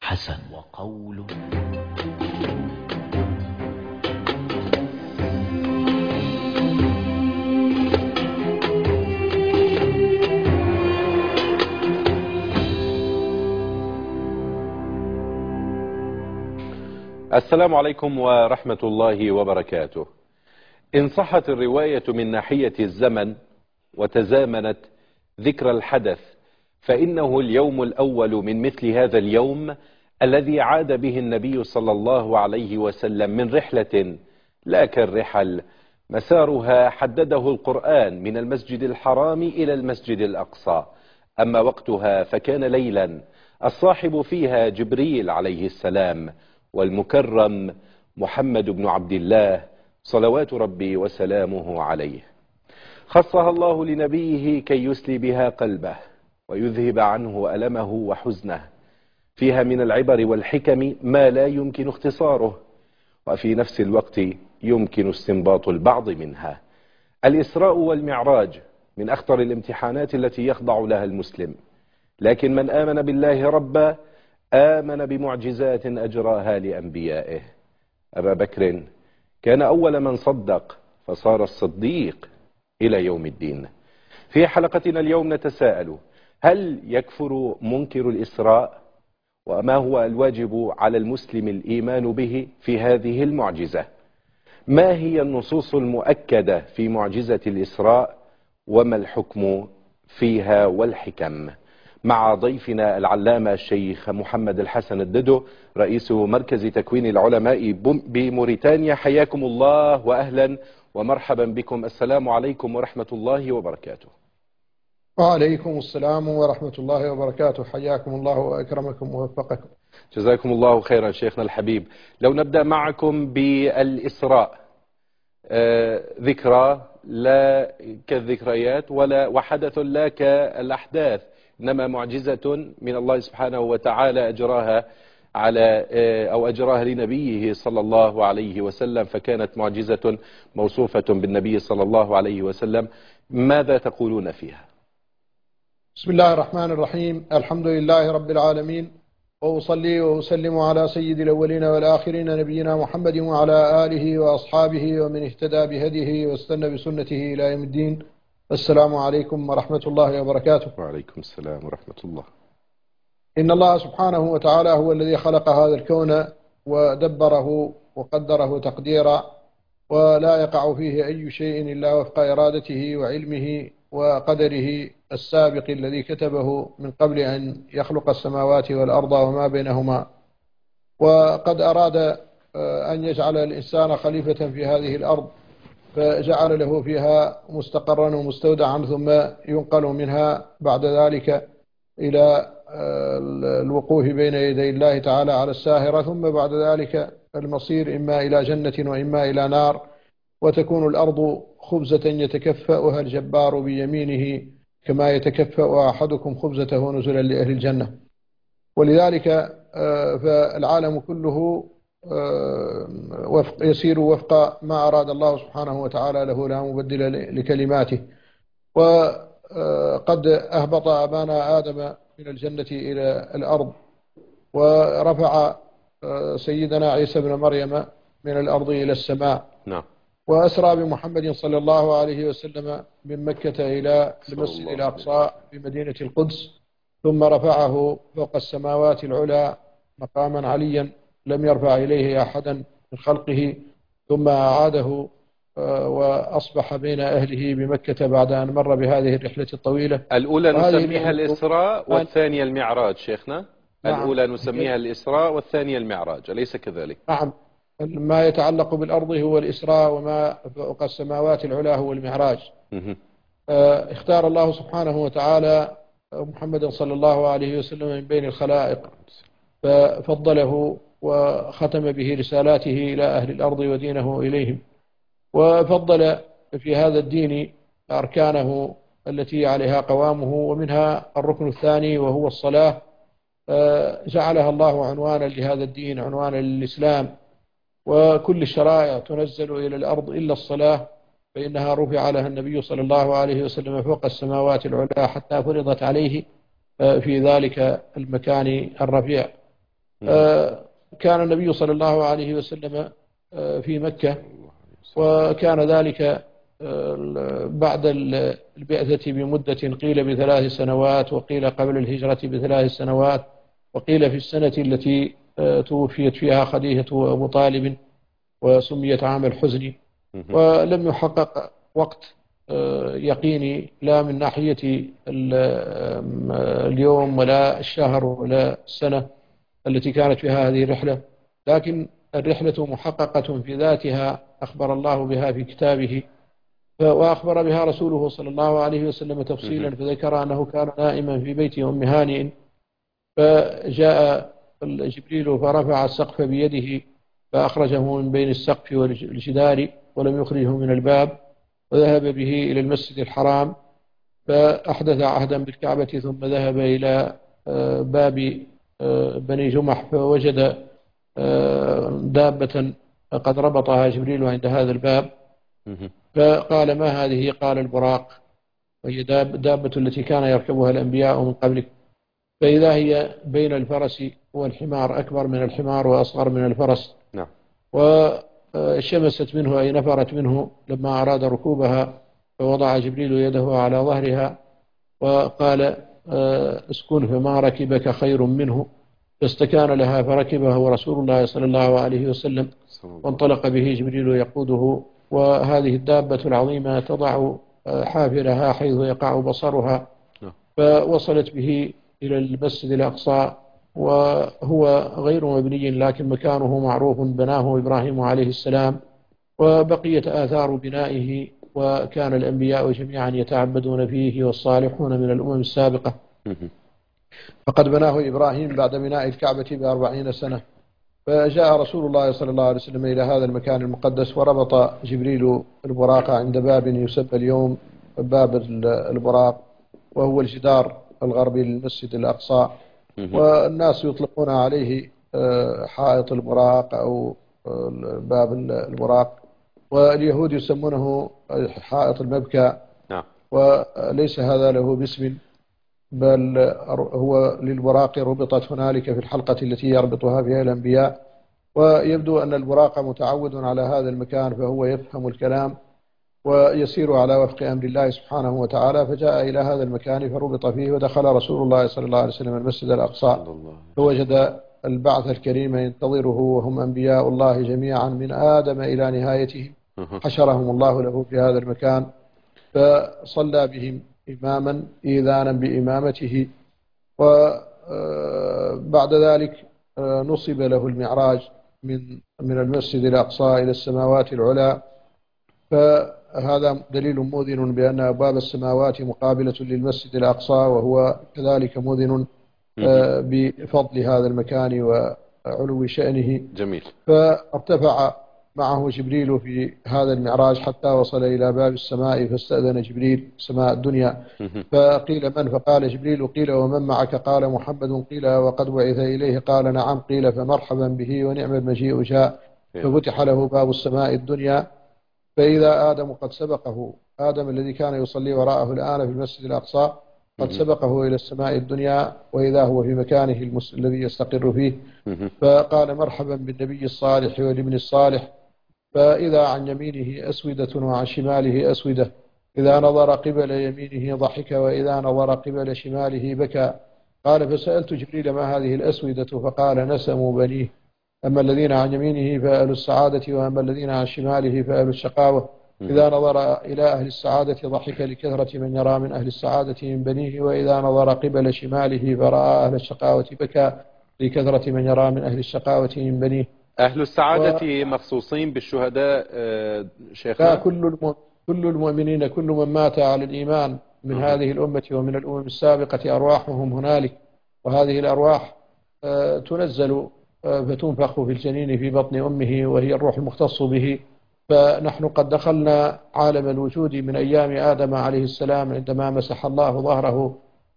حسن وقوله. السلام عليكم ورحمة الله وبركاته. إن صحت الرواية من ناحية الزمن وتزامنت ذكر الحدث، فإنه اليوم الأول من مثل هذا اليوم الذي عاد به النبي صلى الله عليه وسلم من رحلة لا كالرحل مسارها حدده القرآن من المسجد الحرام إلى المسجد الأقصى. أما وقتها فكان ليلا الصاحب فيها جبريل عليه السلام، والمكرم محمد بن عبد الله صلوات ربي وسلامه عليه. خصها الله لنبيه كي يسلي بها قلبه ويذهب عنه ألمه وحزنه، فيها من العبر والحكم ما لا يمكن اختصاره، وفي نفس الوقت يمكن استنباط البعض منها. الإسراء والمعراج من أخطر الامتحانات التي يخضع لها المسلم، لكن من آمن بالله ربا آمن بمعجزات أجراها لأنبيائه. أبا بكر كان أول من صدق فصار الصديق إلى يوم الدين. في حلقتنا اليوم نتساءل: هل يكفر منكر الإسراء؟ وما هو الواجب على المسلم الإيمان به في هذه المعجزة؟ ما هي النصوص المؤكدة في معجزة الإسراء؟ وما الحكم فيها والحكم؟ مع ضيفنا العلامة الشيخ محمد الحسن الددو، رئيس مركز تكوين العلماء بموريتانيا. حياكم الله وأهلا ومرحبا بكم. السلام عليكم ورحمة الله وبركاته. وعليكم السلام ورحمة الله وبركاته. حياكم الله وأكرمكم ووفقكم. جزاكم الله خيرا شيخنا الحبيب. لو نبدأ معكم بالإسراء، ذكرى لا كالذكريات وحدث لا كالأحداث، إنما معجزة من الله سبحانه وتعالى أجراها لنبيه صلى الله عليه وسلم، فكانت معجزة موصوفة بالنبي صلى الله عليه وسلم. ماذا تقولون فيها؟ بسم الله الرحمن الرحيم. الحمد لله رب العالمين، وأصلي وأسلم على سيد الأولين والآخرين نبينا محمد وعلى آله وأصحابه ومن اهتدى بهديه واستنى بسنته إلى يوم الدين. السلام عليكم ورحمة الله وبركاته. وعليكم السلام ورحمة الله. إن الله سبحانه وتعالى هو الذي خلق هذا الكون ودبره وقدره تقديرا، ولا يقع فيه أي شيء إلا وفق إرادته وعلمه وقدره السابق الذي كتبه من قبل أن يخلق السماوات والأرض وما بينهما. وقد أراد أن يجعل الإنسان خليفة في هذه الأرض، فجعل له فيها مستقرا ومستودعا، ثم ينقل منها بعد ذلك إلى الوقوف بين يدي الله تعالى على الساهرة، ثم بعد ذلك المصير إما إلى جنة وإما إلى نار، وتكون الأرض خبزة يتكفأها الجبار بيمينه كما يتكفأ أحدكم خبزته نزلا لأهل الجنة. ولذلك فالعالم كله يسير وفق ما أراد الله سبحانه وتعالى له لا مبدل لكلماته. وقد أهبط أبانا آدم من الجنة إلى الأرض، ورفع سيدنا عيسى بن مريم من الأرض إلى السماء. نعم. وأسرى بمحمد صلى الله عليه وسلم من مكة إلى المسجد الأقصى في مدينة القدس، ثم رفعه فوق السماوات العلى مقاما عليا لم يرفع إليه أحدا من خلقه، ثم أعاده وأصبح بين أهله بمكة بعد أن مر بهذه الرحلة الطويلة. الأولى نسميها الإسراء والثانية المعراج شيخنا. نعم. الأولى نسميها الإسراء والثانية المعراج، أليس كذلك؟ نعم. ما يتعلق بالأرض هو الإسراء، وما فوق السماوات العلى هو المعراج. اختار الله سبحانه وتعالى محمدا صلى الله عليه وسلم من بين الخلائق، ففضله وختم به رسالاته إلى أهل الأرض ودينه إليهم، وفضل في هذا الدين أركانه التي عليها قوامه، ومنها الركن الثاني وهو الصلاة. جعلها الله عنوانا لهذا الدين، عنوانا للإسلام. وكل الشرائع تنزل إلى الأرض إلا الصلاة، فإنها رفع لها النبي صلى الله عليه وسلم فوق السماوات العلى حتى فرضت عليه في ذلك المكان الرفيع. كان النبي صلى الله عليه وسلم في مكة، وكان ذلك بعد البعثة بمدة، قيل ب3 سنوات، وقيل قبل الهجرة ب3 سنوات، وقيل في السنة التي توفيت فيها خديجة وأبو طالب وسميت عام الحزن. ولم يحقق وقت يقيني لا من ناحية اليوم ولا الشهر ولا السنة التي كانت فيها هذه الرحلة، لكن الرحلة محققة في ذاتها، أخبر الله بها في كتابه، وأخبر بها رسوله صلى الله عليه وسلم تفصيلا، فذكر أنه كان نائما في بيت أم هانئ، فجاء جبريل فرفع السقف بيده فأخرجه من بين السقف والجدار ولم يخرجه من الباب، وذهب به إلى المسجد الحرام فأحدث عهدا بالكعبة، ثم ذهب إلى باب بني جمح فوجد دابة قد ربطها جبريل عند هذا الباب، فقال: ما هذه؟ قال: البراق، وهي دابة التي كان يركبها الأنبياء من قبلك، فإذا هي بين الفرس والحمار، أكبر من الحمار وأصغر من الفرس. نعم. وشمست منه أي نفرت منه لما أراد ركوبها، فوضع جبريل يده على ظهرها وقال: اسكن، فما ركبك خير منه، فاستكان لها فركبه رسول الله صلى الله عليه وسلم، وانطلق به جبريل يقوده. وهذه الدابة العظيمة تضع حافرها حيث يقع بصرها، فوصلت به إلى المسجد الأقصى، وهو غير مبني لكن مكانه معروف، بناه إبراهيم عليه السلام، وبقيت آثار بنائه، وكان الأنبياء جميعا يتعبدون فيه والصالحون من الأمم السابقة. فقد بناه إبراهيم بعد بناء الكعبة ب40 سنة. فجاء رسول الله صلى الله عليه وسلم إلى هذا المكان المقدس، وربط جبريل البراق عند باب يسمى اليوم باب البراق، وهو الجدار الغربي للمسجد الأقصى، والناس يطلقون عليه حائط البراق أو باب البراق، واليهود يسمونه حائط المبكى. وليس هذا له باسم، بل هو للبراق ربطت هنالك في الحلقة التي يربطها فيها الأنبياء. ويبدو أن البراق متعود على هذا المكان، فهو يفهم الكلام ويسير على وفق أمر الله سبحانه وتعالى، فجاء إلى هذا المكان فربط فيه، ودخل رسول الله صلى الله عليه وسلم المسجد الأقصى، فوجد البعث الكريم ينتظره، وهم أنبياء الله جميعا من آدم إلى نهايتهم، حشرهم الله له في هذا المكان، فصلى بهم إماما إيذانا بإمامته. وبعد ذلك نصب له المعراج من المسجد الأقصى إلى السماوات العلى، فهذا دليل مؤذن بأن أبواب السماوات مقابلة للمسجد الأقصى، وهو كذلك مؤذن بفضل هذا المكان وعلو شأنه. جميل. فارتفع معه جبريل في هذا المعراج حتى وصل إلى باب السماء، فاستأذن جبريل سماء الدنيا، فقيل: من؟ فقال جبريل: قيل: ومن معك؟ قال: محمد. قيل: وقد بعث إليه؟ قال: نعم. قيل: فمرحبا به، ونعم المجيء جاء. ففتح له باب السماء الدنيا، فإذا آدم قد سبقه، آدم الذي كان يصلي وراءه الآن في المسجد الأقصى قد سبقه إلى السماء الدنيا، وإذا هو في مكانه الذي يستقر فيه، فقال: مرحبا بالنبي الصالح والابن الصالح. فإذا عن يمينه أسودة وعن شماله أسودة، إذا نظر قبل يمينه ضحك، وإذا نظر قبل شماله بكى. قال: فسألت جبريل: ما هذه الأسودة؟ فقال: نسم بنيه، أما الذين عن يمينه فأهل السعادة، وأما الذين عن شماله فأهل الشقاوة. إذا نظر إلى أهل السعادة ضحك لكثرة من يرى من أهل السعادة من بنيه، وإذا نظر قبل شماله فرأى أهل الشقاوة بكى لكثرة من يرى من أهل الشقاوة من بنيه. أهل السعادة مخصوصين بالشهداء شيخنا؟ كل المؤمنين، كل من مات على الإيمان من هذه الأمة ومن الأمم السابقة أرواحهم هنالك، وهذه الأرواح تنزل فتنفخ في الجنين في بطن أمه، وهي الروح المختص به. فنحن قد دخلنا عالم الوجود من أيام آدم عليه السلام، عندما مسح الله ظهره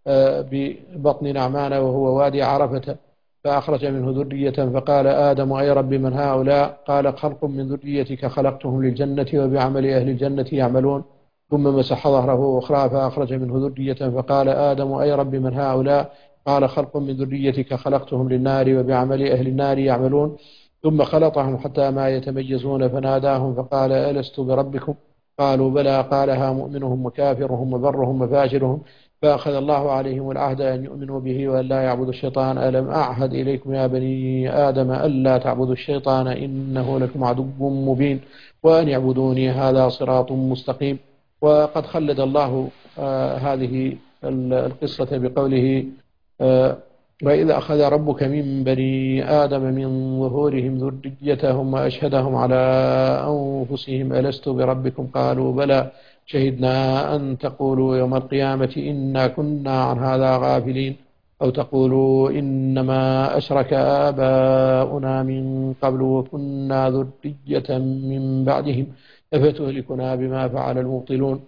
ببطن نعمان وهو وادي عرفة، فأخرج منه ذرية، فقال: آدم: أي رب من هؤلاء؟ قال: خلق من ذريتك خلقتهم للجنة وبعمل أهل الجنة يعملون. ثم مسح ظهره أخرى فأخرج منه ذرية، فقال: آدم: أي رب من هؤلاء؟ قال خلق من ذريتك خلقتهم للنار وبعمل أهل النار يعملون ثم خلطهم حتى ما يتميزون فناداهم فقال ألست بربكم قالوا بلى قالها مؤمنهم وكافرهم وبرهم وفاجرهم فأخذ الله عليهم العهد أن يؤمنوا به وأن لا يعبدوا الشيطان ألم أعهد إليكم يا بني آدم ألا تعبدوا الشيطان إنه لكم عدو مبين وأن يعبدوني هذا صراط مستقيم. وقد خلد الله هذه القصة بقوله وإذا أخذ ربك من بني آدم من ظهورهم ذريتهم وأشهدهم على أنفسهم ألست بربكم قالوا بلى شهدنا أن تقولوا يوم القيامة إنا كنا عن هذا غافلين أو تقولوا إنما أشرك آباؤنا من قبل وكنا ذرية من بعدهم أفتهلكنا بما فعل المبطلون.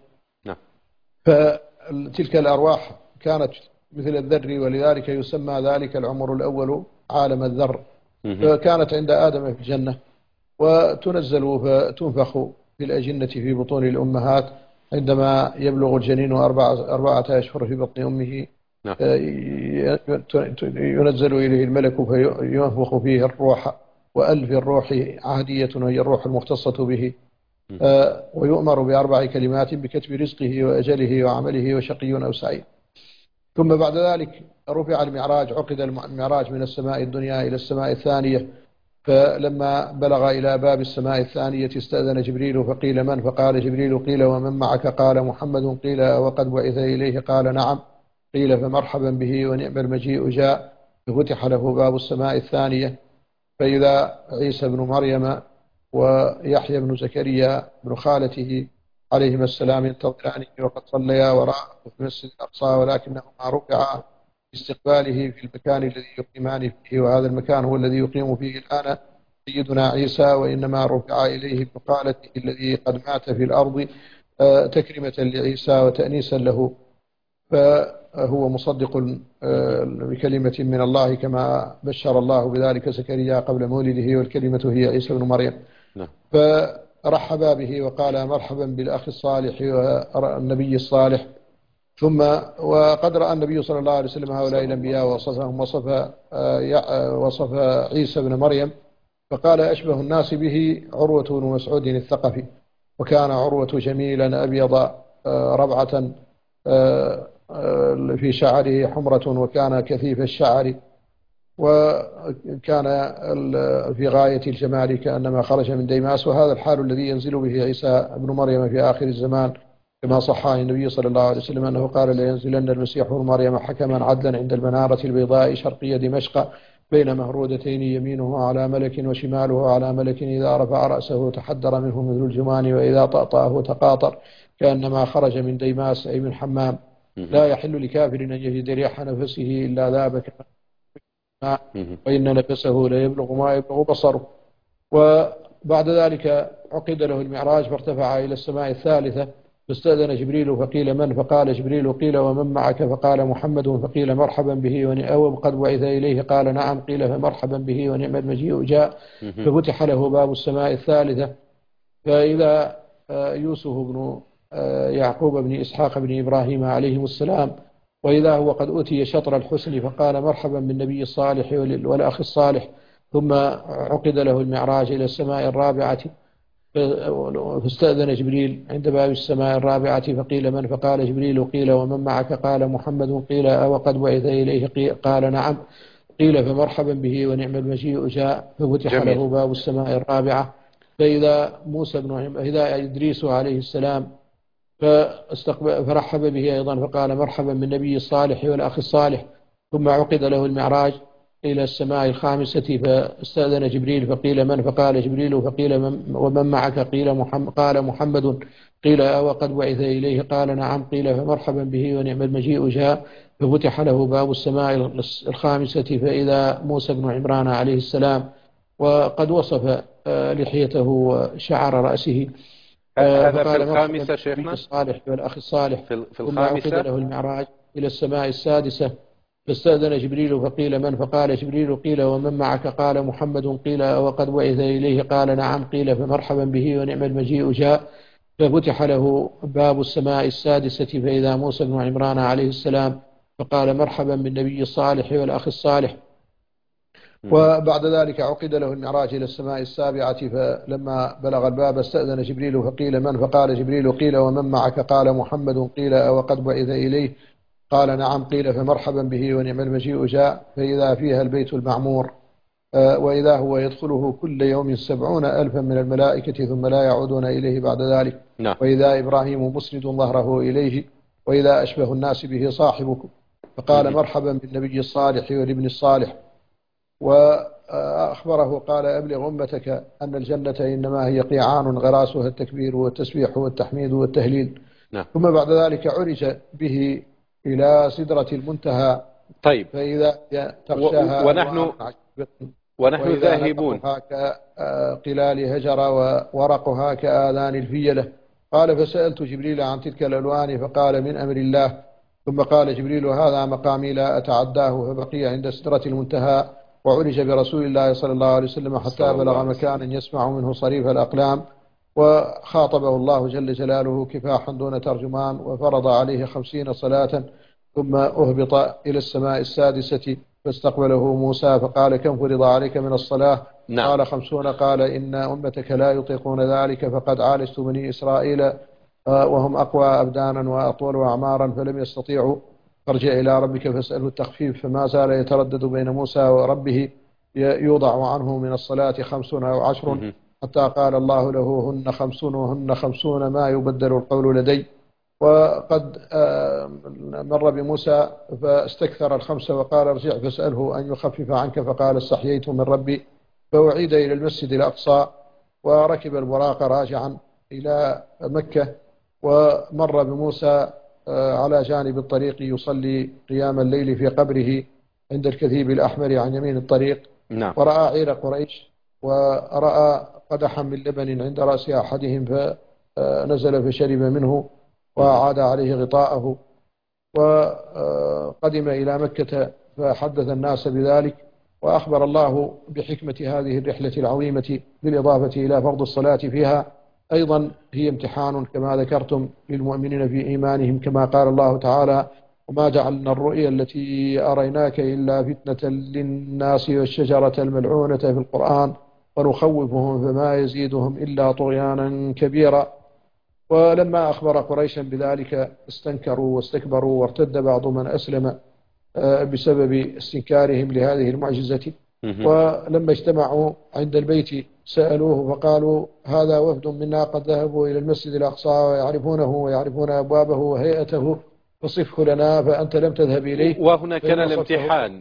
فتلك الأرواح كانت مثل الذر ولذلك يسمى ذلك العمر الأول عالم الذر. فكانت عند آدم في الجنة وتنزل فتنفخ في الأجنة في بطون الأمهات عندما يبلغ الجنين 4 أشهر في بطن أمه ينزل إليه الملك فينفخ فيه الروح وألف الروح عهدية وهي الروح المختصة به ويؤمر ب4 كلمات بكتب رزقه وأجله وعمله وشقي أو سعيد. ثم بعد ذلك رفع المعراج عقد المعراج من السماء الدنيا إلى السماء الثانية فلما بلغ إلى باب السماء الثانية استأذن جبريل فقيل من فقال جبريل قيل ومن معك قال محمد قيل وقد بعث إليه قال نعم قيل فمرحبا به ونعم المجيء جاء ففتح له باب السماء الثانية فإذا عيسى بن مريم ويحيى بن زكريا بن خالته عليهما السلام ينتظرانه وقد صليا وراءه في المسجد الأقصى ولكنهما رفعا باستقباله في المكان الذي يقيمان فيه وهذا المكان هو الذي يقيم فيه الآن سيدنا عيسى وإنما رفع إليه بقالته الذي قد مات في الأرض تكرمة لعيسى وتأنيسا له فهو مصدق بكلمة من الله كما بشر الله بذلك زكريا قبل مولده والكلمة هي عيسى بن مريم. فرحب به وقال مرحبا بالأخ الصالح والنبي الصالح. ثم وقد رأى النبي صلى الله عليه وسلم هؤلاء الأنبياء ووصفهم وصف عيسى بن مريم فقال أشبه الناس به عروة بن مسعود الثقفي وكان عروة جميلا أبيض ربعة في شعره حمرة وكان كثيف الشعر وكان في غاية الجمال كأنما خرج من ديماس وهذا الحال الذي ينزل به عيسى بن مريم في آخر الزمان كما صح عن النبي صلى الله عليه وسلم أنه قال لينزلن المسيح ابن مريم حكما عدلا عند المنارة البيضاء شرقية دمشق بين مهرودتين يمينه على ملك وشماله على ملك إذا رفع رأسه تحدر منه مثل الجمان وإذا طأطأه تقاطر كأنما خرج من ديماس أي من حمام لا يحل لكافر أن يجد ريح نفسه إلا ذاب كما وإن نفسه لا يبلغ ما يبلغ بصره. وبعد ذلك عقد له المعراج فارتفع إلى السماء الثالثة فاستأذن جبريل فقيل من فقال جبريل قيل ومن معك فقال محمد فقيل مرحبا به وقد بعث إليه قال نعم قيل فمرحبا به ونعم المجيء جاء ففتح له باب السماء الثالثة فإذا يوسف بن يعقوب بن إسحاق بن إبراهيم عليهم السلام وإذا هو قد أوتي شطر الحسن فقال مرحبا بالنبي الصالح والأخ الصالح. ثم عقد له المعراج إلى السماء الرابعة فاستأذن جبريل عند باب السماء الرابعة فقيل من فقال جبريل قيل ومن معك قال محمد قيل وقد بعث إليه قال نعم قيل فمرحبا به ونعم المجيء جاء ففتح له باب السماء الرابعة فإذا إذا إدريس عليه السلام فرحب به أيضا فقال مرحبا بالنبي الصالح والأخ الصالح. ثم عقد له المعراج إلى السماء الخامسة فاستأذن جبريل فقيل من فقال جبريل فقيل ومن معك قال محمد قيل وقد بعث إليه قال نعم قيل فمرحبا به ونعم المجيء جاء ففتح له باب السماء الخامسة فإذا موسى بن عمران عليه السلام وقد وصف لحيته وشعر رأسه هذا في الخامسة شيخنا الصالح والأخ الصالح. في الخامسة له المعراج إلى السماء السادسة فاستأذن جبريل فقيل من فقال جبريل قيل ومن معك قال محمد قيل وقد بعث إليه قال نعم قيل فمرحبا به ونعم المجيء جاء ففتح له باب السماء السادسة فإذا موسى بن عمران عليه السلام فقال مرحبا بالنبي الصالح والأخ الصالح. وبعد ذلك عقد له المعراج إلى السماء السابعة، فلما بلغ الباب استأذن جبريل فقيل من؟ فقال جبريل قيل ومن معك؟ قال محمد. قيل وقد بعث إليه؟ قال نعم. قيل فمرحبا به ونعم المجيء جاء، فإذا فيها البيت المعمور، وإذا هو يدخله كل يوم 70,000 من الملائكة ثم لا يعودون إليه بعد ذلك. وإذا إبراهيم مسند ظهره إليه، وإذا أشبه الناس به صاحبكم. فقال مرحبا بالنبي الصالح والابن الصالح. وأخبره قال أبلغ أمتك أن الجنة إنما هي قيعان غراسها التكبير والتسبيح والتحميد والتهليل. ثم بعد ذلك عرج به إلى سدرة المنتهى. طيب، فإذا تغشاها ونحن ذاهبون كقلال هجر وورقها كآذان الفيلة. قال فسألت جبريل عن تلك الألوان فقال من أمر الله. ثم قال جبريل هذا مقامي لا أتعداه، فبقي عند سدرة المنتهى. وعرج برسول الله صلى الله عليه وسلم حتى بلغ مكانا يسمع منه صريف الأقلام، وخاطبه الله جل جلاله كفاحا دون ترجمان، وفرض عليه 50 صلاة. ثم أهبط إلى السماء السادسة فاستقبله موسى فقال كم فرض عليك من الصلاة؟ قال 50. قال إن أمتك لا يطيقون ذلك، فقد عالجت بني إسرائيل وهم أقوى أبدانا وأطول أعمارا فلم يستطيعوا. فارجع إلى ربك فاسأله التخفيف. فما زال يتردد بين موسى وربه يوضع عنه من الصلاة 5 أو 10، حتى قال الله له هن 50 وهن 50 ما يبدل القول لدي. وقد مر بموسى فاستكثر 5 وقال ارجع فاسأله أن يخفف عنك، فقال استحييت من ربي. فأعيد إلى المسجد الأقصى وركب البراق راجعا إلى مكة، ومر بموسى على جانب الطريق يصلي قيام الليل في قبره عند الكثيب الأحمر عن يمين الطريق. ورأى عير قريش، ورأى قدحا من لبن عند رأس أحدهم فنزل فشرب منه وعاد عليه غطاءه. وقدم إلى مكة فحدث الناس بذلك، وأخبر الله بحكمة هذه الرحلة العظيمة بالإضافة إلى فرض الصلاة فيها. أيضا هي امتحان كما ذكرتم للمؤمنين في إيمانهم، كما قال الله تعالى وما جعلنا الرؤيا التي أريناك إلا فتنة للناس والشجرة الملعونة في القرآن ونخوفهم فما يزيدهم إلا طغيانا كبيرا. ولما أخبر قريشا بذلك استنكروا واستكبروا، وارتد بعض من أسلم بسبب استنكارهم لهذه المعجزة. ولما اجتمعوا عند البيت سألوه فقالوا هذا وفد منا قد ذهبوا إلى المسجد الأقصى ويعرفونه ويعرفون أبوابه وهيئته، فصفه لنا فأنت لم تذهب إليه. وهنا كان الامتحان،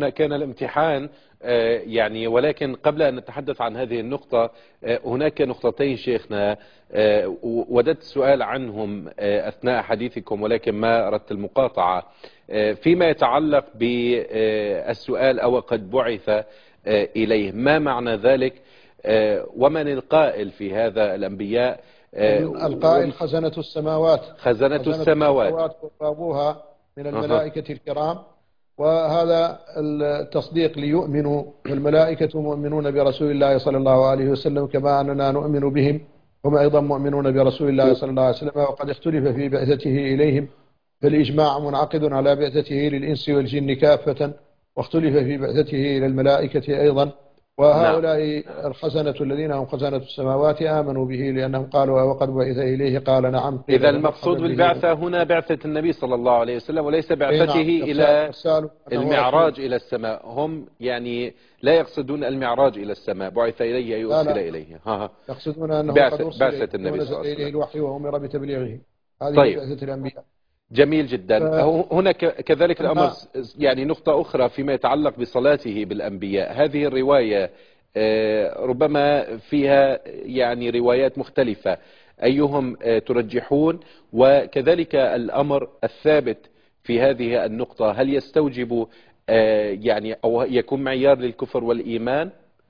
يعني ولكن قبل أن نتحدث عن هذه النقطة هناك نقطتين شيخنا وددت السؤال عنهم أثناء حديثكم ولكن ما أردت المقاطعة، فيما يتعلق بالسؤال أو قد بعث إليه، ما معنى ذلك؟ ومن القائل في هذا الأنبياء؟ القائل خزنة السماوات، خزنة السماوات وابوها من الملائكة الكرام. وهذا التصديق ليؤمنوا، والملائكة مؤمنون برسول الله صلى الله عليه وسلم كما أننا نؤمن بهم، هم أيضا مؤمنون برسول الله صلى الله عليه وسلم. وقد اختلف في بعثته إليهم، فالإجماع منعقد على بعثته للإنس والجن كافة، واختلف في بعثته إلى الملائكة أيضا. وهؤلاء الخزنة الذين هم خزنة السماوات آمنوا به لأنهم قالوا وقد بعث إليه قال نعم. إذا المقصود بالبعثة هنا بعثة النبي صلى الله عليه وسلم وليس بعثته إلى المعراج إلى السماء. هم يعني لا يقصدون المعراج إلى السماء، بعث إليه أي أرسل إليه. يقصدون أنه بعثة النبي صلى الله عليه وسلم الوحي وأمر بتبليغه. هذه طيب. بعثة الأنبياء. جميل جدا. هنا كذلك الأمر يعني نقطة أخرى فيما يتعلق بصلاته بالأنبياء. هذه الرواية ربما فيها يعني روايات مختلفة، أيهم ترجحون؟ وكذلك الأمر الثابت في هذه النقطة هل يستوجب يعني أو يكون معيار للكفر والإيمان؟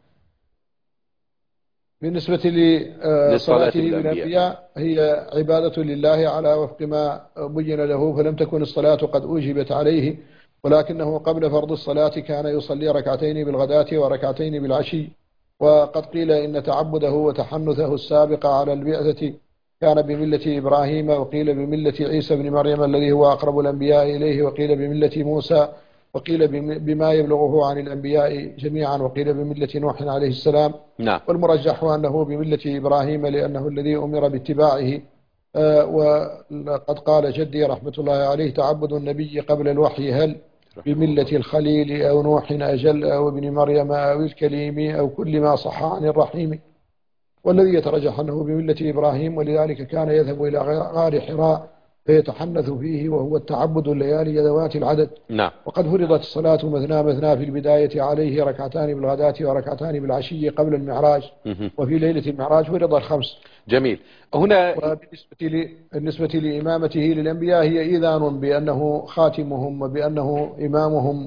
بالنسبة لصلاته بالأنبياء هي عبادة لله على وفق ما بين له، فلم تكن الصلاة قد أوجبت عليه، ولكنه قبل فرض الصلاة كان يصلي 2 بالغداة و2 بالعشي. وقد قيل إن تعبده وتحنثه السابق على البعثة كان بملة إبراهيم، وقيل بملة عيسى بن مريم الذي هو أقرب الأنبياء إليه، وقيل بملة موسى، وقيل بما يبلغه عن الأنبياء جميعا، وقيل بملة نوح عليه السلام. نعم. والمرجح أنه بملة إبراهيم لأنه الذي أمر باتباعه. وقد قال جدي رحمة الله عليه: تعبد النبي قبل الوحي هل بملة الخليل أو نوح أجل أو ابن مريم أو الكليم أو كل ما صح عن الرحيم. والذي يترجح أنه بملة إبراهيم، ولذلك كان يذهب إلى غار حراء فيتحنث فيه، وهو التعبد الليالي ذوات العدد. نعم. وقد فرضت الصلاة مثنى مثنى في البداية عليه، ركعتان بالغداة وركعتان بالعشي قبل المعراج، وفي ليلة المعراج فرض الخمس. جميل. هنا بالنسبة لإمامته للأنبياء هي إيذان بأنه خاتمهم وبأنه إمامهم،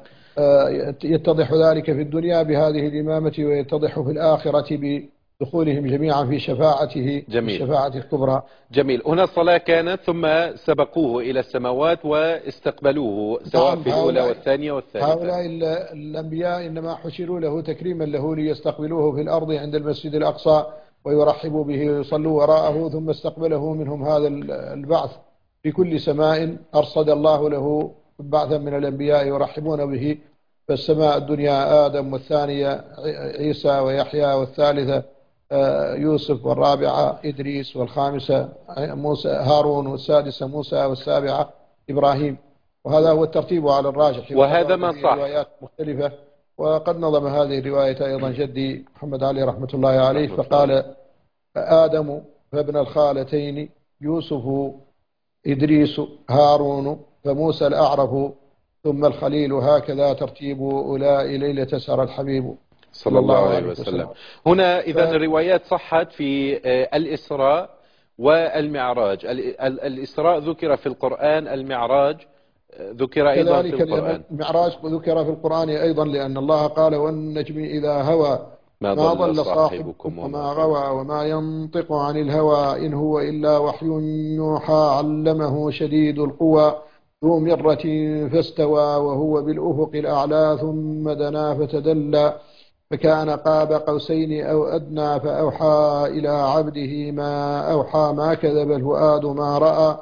ويتضح ذلك في الدنيا بهذه الإمامة، ويتضح في الآخرة بدخولهم جميعا في شفاعته. جميل. الشفاعة الكبرى. جميل. هنا الصلاة كانت ثم سبقوه إلى السماوات واستقبلوه سواء في الأولى والثانية والثالثة. هؤلاء الأنبياء إنما حشروا له تكريما له ليستقبلوه في الأرض عند المسجد الأقصى ويرحبوا به ويصلوا وراءه، ثم استقبله منهم هذا البعث. في كل سماء أرصد الله له بعثا من الأنبياء يرحبون به. فالسماء الدنيا آدم، والثانية عيسى ويحيى، والثالثة يوسف، والرابعة إدريس، والخامسة موسى هارون، والسادسة موسى، والسابعة إبراهيم. وهذا هو الترتيب على الراجح، وهذا ما صح. روايات مختلفة. وقد نظم هذه الرواية أيضا جدي محمد علي رحمة الله عليه، فقال: آدم فابن الخالتين، يوسف، إدريس، هارون، فموسى الأعرف، ثم الخليل، هكذا ترتيب أولئك ليلة سار الحبيب صلى الله عليه وسلم. هنا إذا الروايات صحت في الإسراء والمعراج. الإسراء ذكر في القرآن، المعراج ذكر أيضا في القرآن. المعراج ذكر في القرآن أيضا، لأن الله قال: والنجم إذا هوى ما ضل صاحبكم وما غوى وما ينطق عن الهوى إن هو إلا وحي يوحى علمه شديد القوى ذو مرة فاستوى وهو بالأفق الأعلى ثم دنا فتدلى فكان قاب قوسين أو أدنى فأوحى إلى عبده ما أوحى ما كذب الفؤاد ما رأى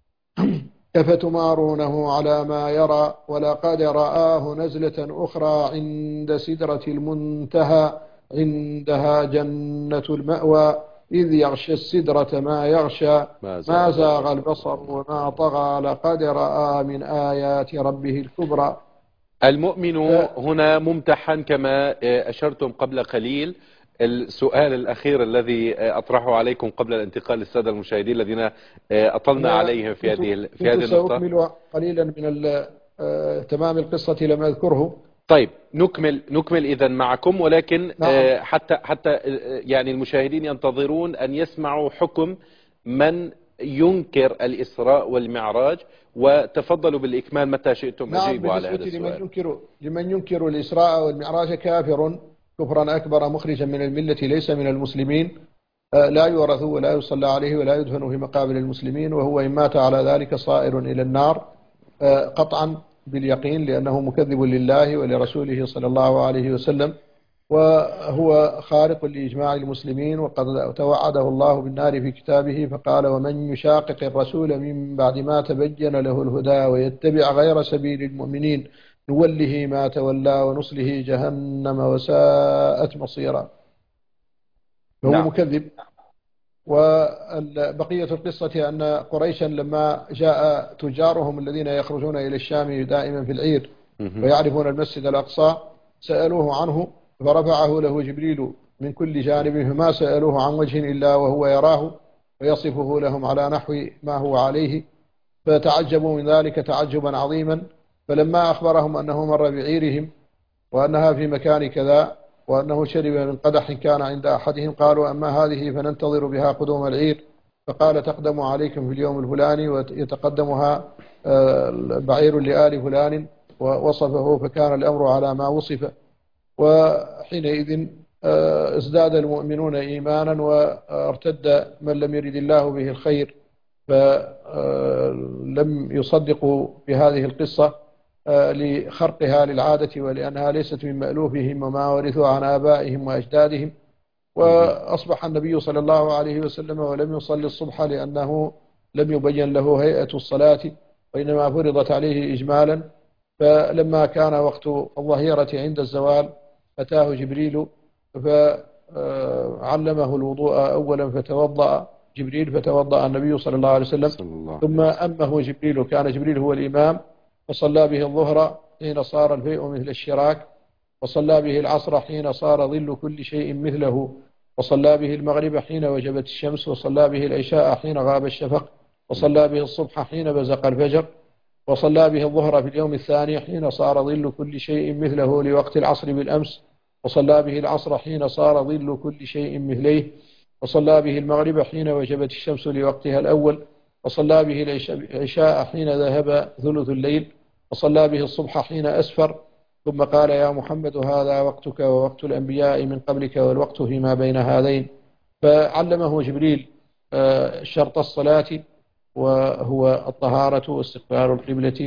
أفتمارونه على ما يرى ولقد رآه نزلة أخرى عند سدرة المنتهى عندها جنة المأوى إذ يغشى السدرة ما يغشى ما زاغ البصر وما طغى لقد رأى من آيات ربه الكبرى. المؤمن هنا ممتحن كما أشرتم قبل قليل. السؤال الأخير الذي أطرحه عليكم قبل الانتقال للسادة المشاهدين الذين أطلنا عليهم في هذه النقطة. سأكمل قليلا من تمام القصة لم أذكره. طيب نكمل إذا معكم، ولكن حتى يعني المشاهدين ينتظرون أن يسمعوا حكم من ينكر الإسراء والمعراج، وتفضلوا بالإكمال متى شئتم أجيبوا على هذا السؤال. لمن ينكر الإسراء والمعراج كافر كفرا أكبر مخرجا من الملة ليس من المسلمين، لا يورث ولا يصلى عليه ولا يدفن في مقابر المسلمين، وهو إن مات على ذلك صائر إلى النار قطعا باليقين، لأنه مكذب لله ولرسوله صلى الله عليه وسلم، وهو خارق لإجماع المسلمين. وقد توعده الله بالنار في كتابه فقال: ومن يشاقق الرسول من بعد ما تبين له الهدى ويتبع غير سبيل المؤمنين نوله ما تولى ونصله جهنم وساءت مصيرا. هو مكذب. وبقية القصة أن قريشا لما جاء تجارهم الذين يخرجون إلى الشام دائما في العير ويعرفون المسجد الأقصى سألوه عنه، فرفعه له جبريل من كل جانب، فما سألوه عن وجه إلا وهو يراه ويصفه لهم على نحو ما هو عليه، فتعجبوا من ذلك تعجبا عظيما. فلما أخبرهم أنه مر بعيرهم وأنها في مكان كذا وأنه شرب من قدح كان عند أحدهم قالوا: أما هذه فننتظر بها قدوم العير. فقال: تقدم عليكم في اليوم الفلاني ويتقدمها بعير لآل فلان، ووصفه فكان الأمر على ما وصف. وحينئذ ازداد المؤمنون إيمانا وارتد من لم يرد الله به الخير، فلم يصدقوا بهذه القصة لخرقها للعادة ولأنها ليست من مألوفهم وما ورثوا عن آبائهم وأجدادهم. وأصبح النبي صلى الله عليه وسلم ولم يصلي الصبح لأنه لم يبين له هيئة الصلاة، وإنما فرضت عليه إجمالا. فلما كان وقت الظهيرة عند الزوال أتاه جبريل فعلمه الوضوء أولا، فتوضأ جبريل فتوضأ النبي صلى الله عليه وسلم، ثم أمه جبريل، كان جبريل هو الإمام، فصلى به الظهر حين صار الفيء مثل الشراك، وصلى به العصر حين صار ظل كل شيء مثله، وصلى به المغرب حين وجبت الشمس، وصلى به العشاء حين غاب الشفق، وصلى به الصبح حين بزق الفجر، وصلى به الظهر في اليوم الثاني حين صار ظل كل شيء مثله لوقت العصر بالأمس، وصلى به العصر حين صار ظل كل شيء مثليه، وصلى به المغرب حين وجبت الشمس لوقتها الأول، وصلى به العشاء حين ذهب ثلث الليل، وصلى به الصبح حين أسفر. ثم قال: يا محمد هذا وقتك ووقت الأنبياء من قبلك، والوقت فيما بين هذين. فعلمه جبريل شرط الصلاة، وهو الطهارة واستقبال القبلة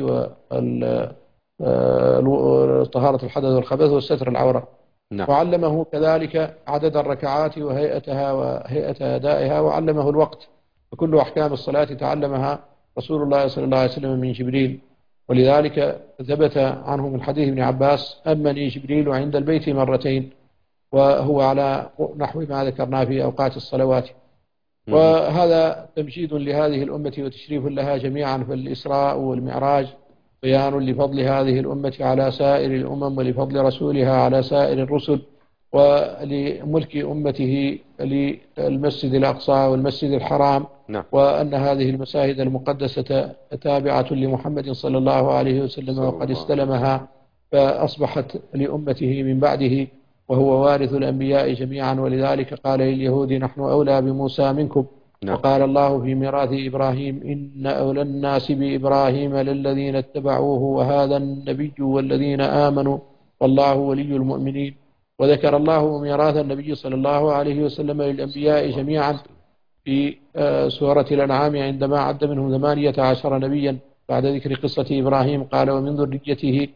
وطهارة الحدث والخبث وستر العورة. نعم. وعلمه كذلك عدد الركعات وهيئتها وهيئة أدائها، وعلمه الوقت. وكل أحكام الصلاة تعلمها رسول الله صلى الله عليه وسلم من جبريل. ولذلك ثبت عنه من حديث ابن عباس: أمني جبريل عند البيت مرتين، وهو على نحو ما ذكرنا في أوقات الصلوات. وهذا تمجيد لهذه الأمة وتشريف لها جميعا، فالإسراء والمعراج بيان لفضل هذه الأمة على سائر الأمم، ولفضل رسولها على سائر الرسل، ولملك أمته للمسجد الأقصى والمسجد الحرام. نعم. وأن هذه المساجد المقدسة تابعة لمحمد صلى الله عليه وسلم، وقد استلمها فأصبحت لأمته من بعده، وهو وارث الأنبياء جميعا. ولذلك قال لليهود: نحن أولى بموسى منكم. نعم. وقال الله في ميراث إبراهيم: إن أولى الناس بإبراهيم للذين اتبعوه وهذا النبي والذين آمنوا والله ولي المؤمنين. وذكر الله ميراث النبي صلى الله عليه وسلم للأنبياء جميعا في سورة الأنعام عندما عد منهم 18 نبيا بعد ذكر قصة إبراهيم. قال: ومن ذريته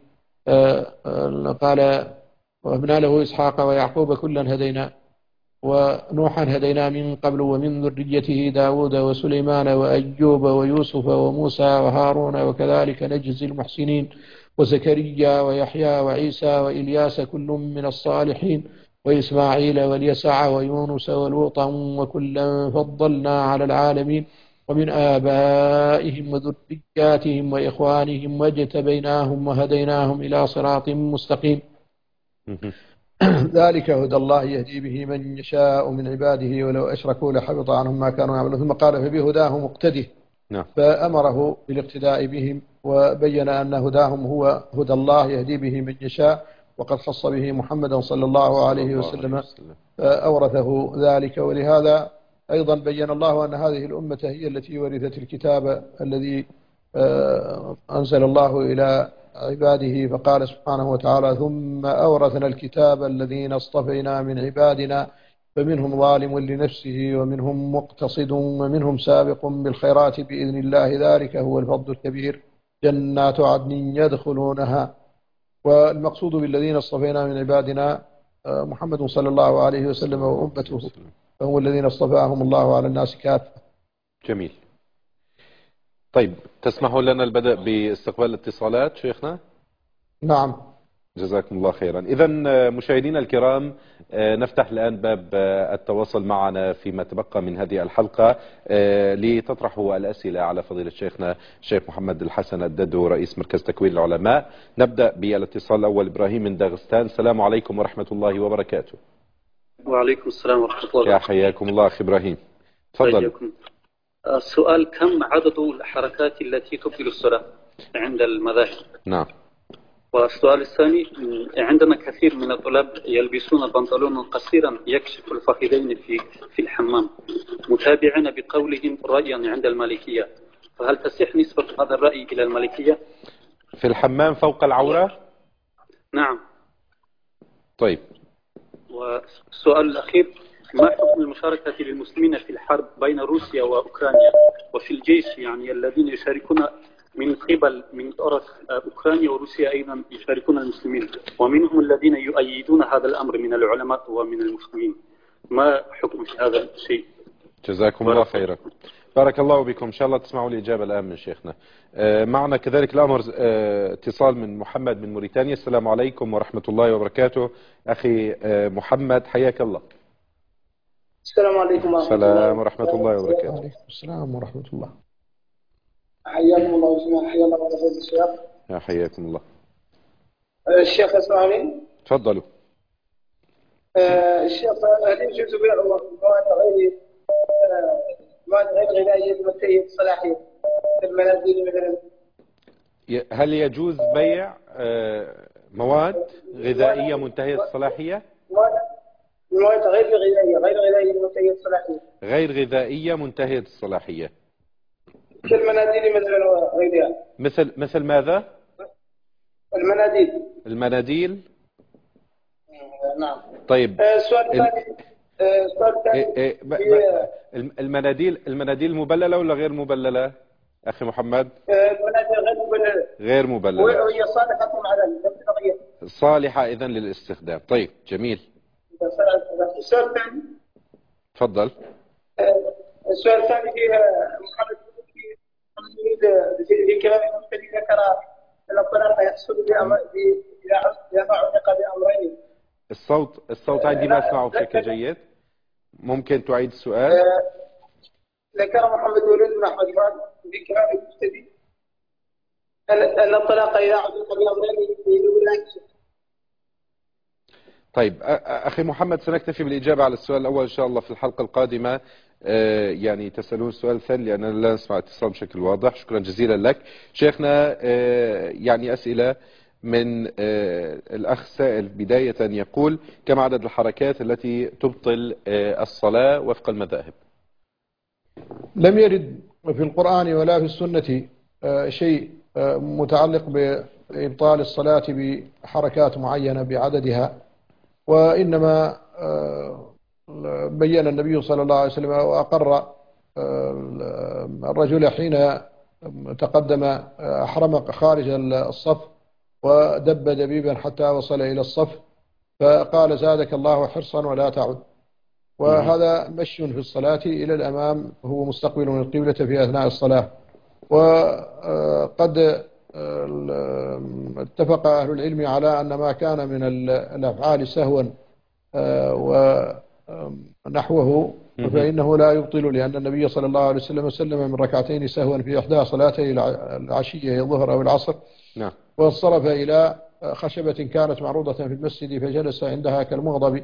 قال: وهبنا له إسحاق ويعقوب كلا هدينا، ونوحا هدينا من قبل، ومن ذريته داود وسليمان وأيوب ويوسف وموسى وهارون وكذلك نجزي المحسنين، وزكريا ويحيى وعيسى وإلياس كل من الصالحين، وإسماعيل واليسع ويونس ولوطا وكلا فضلنا على العالمين، ومن آبائهم وذرياتهم وإخوانهم واجتبيناهم وهديناهم إلى صراط مستقيم. ذلك هدى الله يهدي به من يشاء من عباده ولو أشركوا لحبط عنهم ما كانوا يعملون. ثم قال: فبهداه مقتده. نعم. فأمره بالاقتداء بهم، وبين أن هداهم هو هدى الله يهدي به من يشاء، وقد خص به محمدا صلى الله عليه وسلم فأورثه ذلك. ولهذا أيضا بين الله أن هذه الأمة هي التي ورثت الكتاب الذي أنزل الله إلى عباده، فقال سبحانه وتعالى: ثم أورثنا الكتاب الذين اصطفينا من عبادنا فمنهم ظالم لنفسه ومنهم مقتصد ومنهم سابق بالخيرات بإذن الله، ذلك هو الفضل الكبير، جنات عدن يدخلونها. والمقصود بالذين اصطفينا من عبادنا محمد صلى الله عليه وسلم وأمته، فهم الذين اصطفاهم الله على الناس كافة. جميل. طيب، تسمحوا لنا البدء باستقبال الاتصالات شيخنا؟ نعم. جزاكم الله خيرا. إذا مشاهدينا الكرام، نفتح الآن باب التواصل معنا فيما تبقى من هذه الحلقة لتطرحوا الأسئلة على فضيلة شيخنا الشيخ محمد الحسن الددو رئيس مركز تكوين العلماء. نبدأ بالاتصال الأول. إبراهيم من داغستان. السلام عليكم ورحمة الله وبركاته. وعليكم السلام ورحمة الله وبركاته. يا حياكم الله أخي إبراهيم، تفضل. السؤال: كم عدد الحركات التي تبطل الصلاة عند المذاهب؟ نعم. والسؤال الثاني: عندنا كثير من الطلاب يلبسون بنطلون قصيرا يكشف الفخذين في الحمام، متابعين بقولهم رأيا عند المالكية، فهل تصح نسبة هذا الرأي إلى المالكية؟ في الحمام فوق العورة؟ نعم. طيب. والسؤال الأخير: ما حكم المشاركة للمسلمين في الحرب بين روسيا وأوكرانيا وفي الجيش، يعني الذين يشاركون من طرف أوكرانيا وروسيا أيضا يشاركون المسلمين، ومنهم الذين يؤيدون هذا الأمر من العلماء ومن المسلمين، ما حكم هذا الشيء؟ جزاكم الله خيرا. بارك الله بكم. إن شاء الله تسمعوا الإجابة الآن من شيخنا. معنا كذلك الأمر اتصال من محمد من موريتانيا. السلام عليكم ورحمة الله وبركاته. أخي محمد حياك الله. السلام عليكم ورحمة الله. السلام ورحمة الله وبركاته. وعليكم السلام ورحمة الله. حياكم الله وسلم. حيا الله وبركاته الشيخ. يا حياكم الله. الشيخ اسمعني. تفضلوا. الشيخ هل يجوز بيع مواد غير غذائية منتهية الصلاحية في المنازل مثلا؟ هل يجوز بيع مواد غذائية منتهية الصلاحية؟ مواد غير غذائية منتهية الصلاحية. غير غذائية منتهية الصلاحية. في المناديل مثلا وغيرها. مثل ماذا؟ المناديل. نعم. طيب. السؤال الثاني. المناديل مبللة ولا غير مبللة أخي محمد؟ المناديل غير مبللة. وهي صالحة مع ذلك. صالحة إذن للاستخدام. طيب جميل. السؤال الثاني. تفضل. السؤال الثاني في محمد في كلام المفتي ذكر أن الطلاق يحصل إذا علق بأمرين. الصوت عندي ما أسمعه بشكل جيد. ممكن تعيد السؤال؟ ذكر محمد ولد بن أحمد في كلام المفتي أن الطلاق إذا علق بأمرين يدل. طيب أخي محمد سنكتفي بالإجابة على السؤال الأول إن شاء الله. في الحلقة القادمة يعني تسألون السؤال الثاني لأننا لا نسمع اتصال بشكل واضح. شكرا جزيلا لك شيخنا. يعني أسئلة من الأخ سائل بداية يقول: كم عدد الحركات التي تبطل الصلاة وفق المذاهب؟ لم يرد في القرآن ولا في السنة شيء متعلق بإبطال الصلاة بحركات معينة بعددها، وإنما بين النبي صلى الله عليه وسلم وأقر الرجل حين تقدم أحرم خارج الصف ودب دبيبا حتى وصل إلى الصف فقال: زادك الله حرصا ولا تعد. وهذا مشي في الصلاة إلى الأمام، هو مستقبل القبلة في أثناء الصلاة. وقد اتفق أهل العلم على أن ما كان من الأفعال سهوا ونحوه فإنه لا يبطل، لأن النبي صلى الله عليه وسلم سلم من ركعتين سهوا في إحدى صلاتي العشية الظهر أو العصر، وانصرف إلى خشبة كانت معروضة في المسجد فجلس عندها كالمغضب،